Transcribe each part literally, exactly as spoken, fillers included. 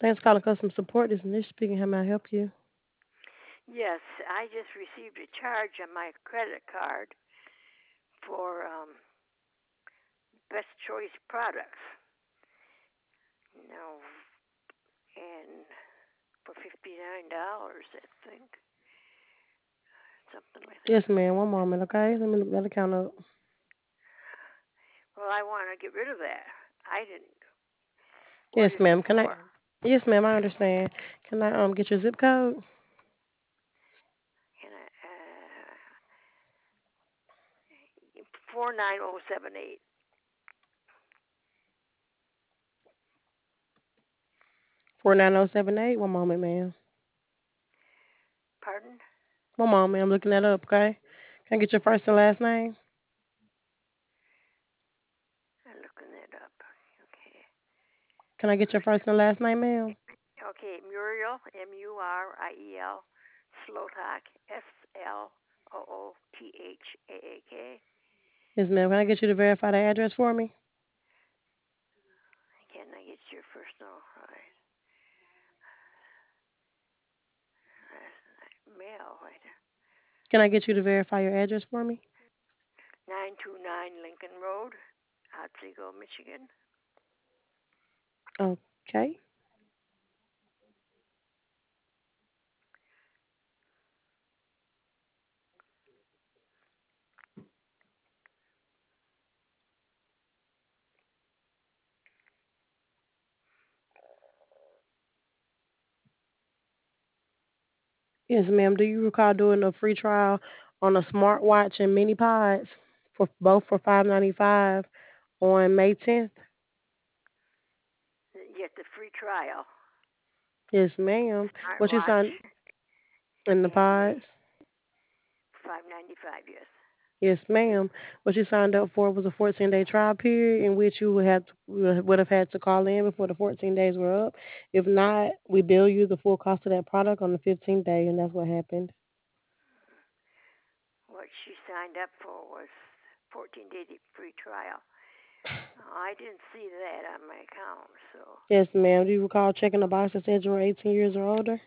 Thanks for calling customer support. This is Nish speaking. How may I help you? Yes, I just received a charge on my credit card for um, Best Choice products. No, and for fifty nine dollars, I think, something like that. Yes, ma'am. One moment, okay? Let me look that account up. Well, I want to get rid of that. I didn't. What Yes, is it ma'am. Can I? for? Yes, ma'am. I understand. Can I um get your zip code? And I, uh, four nine zero seven eight. Four nine zero seven eight. One moment, ma'am. Pardon? One moment. I'm looking that up, okay? Can I get your first and last name? I'm looking that up. Okay. Can I get your First, first and last name, ma'am? okay, Muriel, M U R I E L, Slotak, S L O O T H A A K. Yes, ma'am. Can I get you to verify the address for me? Can I get your first no? All right. Uh, mail, right. Can I get you to verify your address for me? nine two nine Lincoln Road, Otsego, Michigan. Okay. Yes, ma'am. Do you recall doing a free trial on a smartwatch and mini pods for both for five ninety five on May tenth? You get the free trial. Yes, ma'am. What you Smartwatch signed in the and the pods? five ninety five. Yes. Yes, ma'am. What you signed up for was a fourteen day trial period in which you would have to, would have had to call in before the fourteen days were up. If not, we bill you the full cost of that product on the fifteenth day, and that's what happened. What she signed up for was fourteen day free trial. I didn't see that on my account, so Yes, ma'am. Do you recall checking the box that said you were eighteen years or older?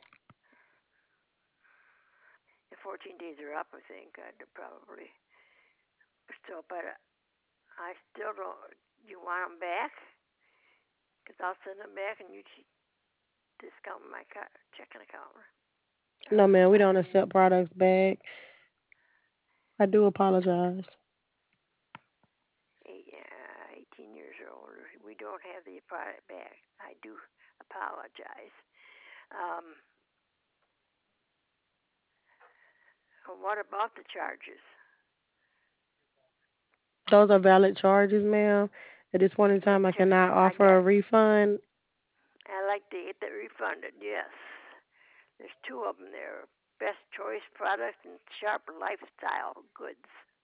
the fourteen days are up. I think I'd probably still, but I still don't. You want them back? Because I'll send them back, and you discount my checking account. No, Uh, ma'am. We five don't ninety. accept products back. I do apologize. Eight, uh, eighteen years or older. We don't have the product back. I do apologize. Um, what about the charges? Those are valid charges, ma'am. At this point in What time, I char- cannot I offer got? a refund. I like to get that refunded. Yes, there's two of them there. Best Choice Products and Sharp Lifestyle Goods.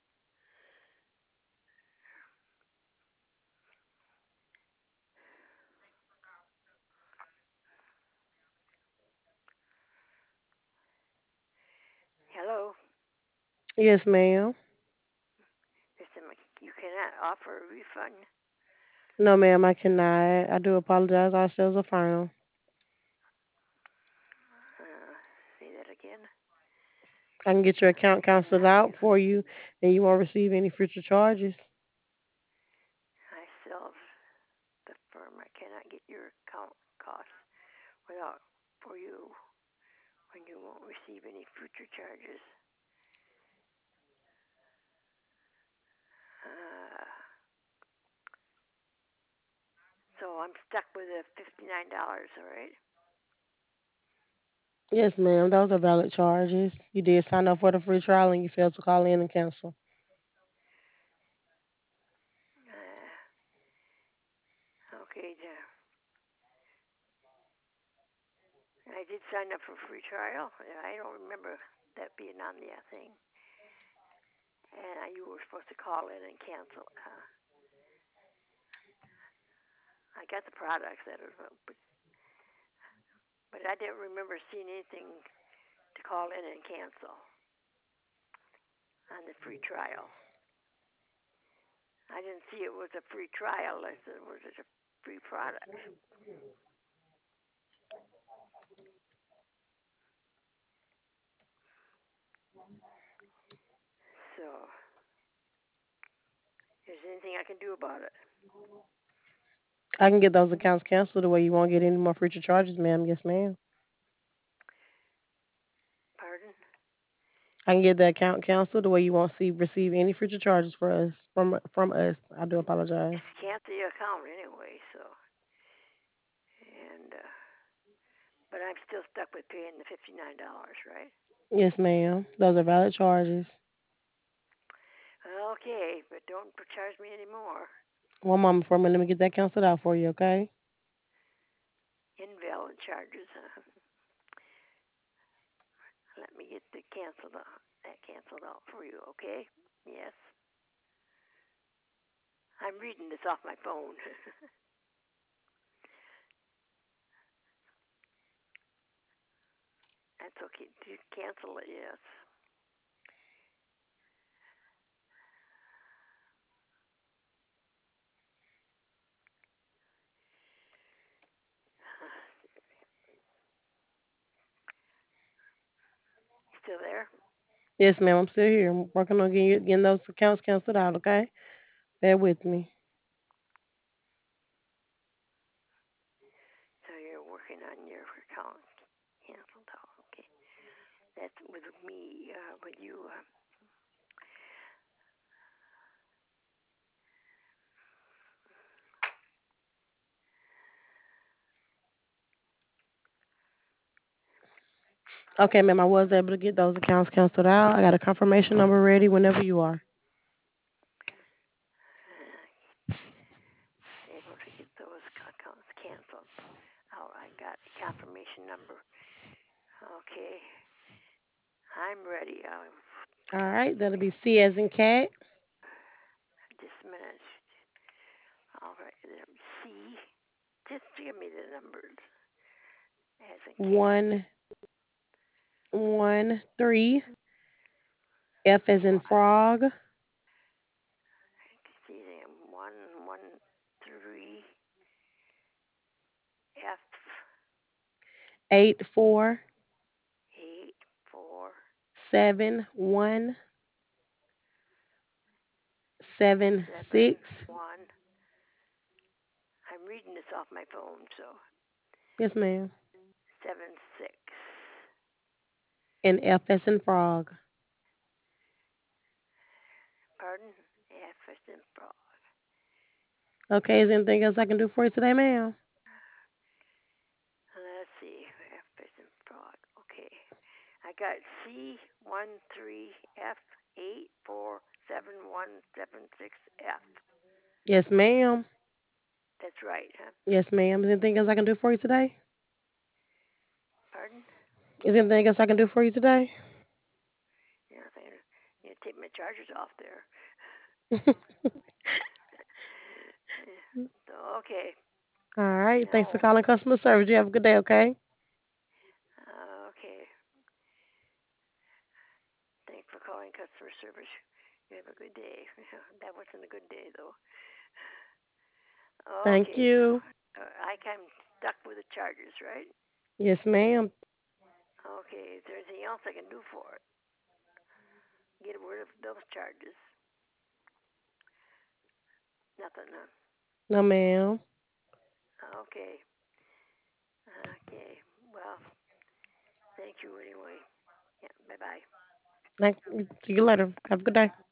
Hello. Yes, ma'am. Listen, you cannot offer a refund. No, ma'am, I cannot. I do apologize. Our sales are final. Uh, say that again. I can get your account I canceled cannot out give. for you, and you won't receive any future charges. I sell the firm. I cannot get your account costs without for you when you won't receive any future charges. Uh, so I'm stuck with the fifty-nine dollars. All right. Yes, ma'am. Those are valid charges. You did sign up for the free trial, and you failed to call in and cancel. Uh, okay. I did sign up for free trial. I don't remember that being on the thing. And you were supposed to call in and cancel. Uh, I got the products that are, but but I didn't remember seeing anything to call in and cancel on the free trial. I didn't see it was a free trial. I said, was it a free product? anything I can do about it? I can get those accounts canceled the way you won't get any more future charges, ma'am. Yes, ma'am. Pardon? I can get the account canceled the way you won't see receive any future charges for us from from us. I do apologize. It's cancel your account anyway, so and uh, but I'm still stuck with paying the fifty nine dollars, right? Yes, ma'am. Those are valid charges. Okay, but don't charge me anymore. One moment for me. Let me get that canceled out for you, okay? Invalid charges. Huh? Let me get the canceled out, that canceled out for you, okay? Yes. I'm reading this off my phone. That's okay. To cancel it, yes. Still there? Yes, ma'am. I'm still here. I'm working on getting, getting those accounts canceled out, okay? Bear with me. So you're working on your account canceled out, okay? That's with me, uh, with you. Uh, Okay, ma'am. I was able to get those accounts canceled out. I got a confirmation number ready whenever you are. able to get those accounts canceled. Oh, I got the confirmation number. Okay, I'm ready. Uh, All right. That'll be C as in cat. just a minute. All right, C. Just give me the numbers as in cat. One, one, three. F as in One. frog. See them. One, one, three. F. Eight, four, Eight, four, seven, one, seven, seven, six. one. I'm reading this off my phone, so Yes, ma'am. seven, six. And F as in frog. Pardon? F as in frog. Okay. Is there anything else I can do for you today, ma'am? Let's see. F as in frog. Okay. I got C one three F eight four seven one seven six F. Yes, ma'am. That's right, huh? Yes, ma'am. Is there anything else I can do for you today? Pardon? Is there anything else I can do for you today? Yeah, I think you know, take my chargers off there. So okay. All right. Thanks for Now calling customer service. You have a good day, okay? uh, okay. Thanks for calling customer service. You have a good day. That wasn't a good day though. Thank Okay, so you. uh, I I'm stuck with the chargers, right? Yes, ma'am. Okay, is there anything else I can do for it? Get rid of those charges? Nothing, huh? No, ma'am. Okay. Okay. Well, thank you anyway. Yeah. Bye bye. Thank See you later. Have a good day.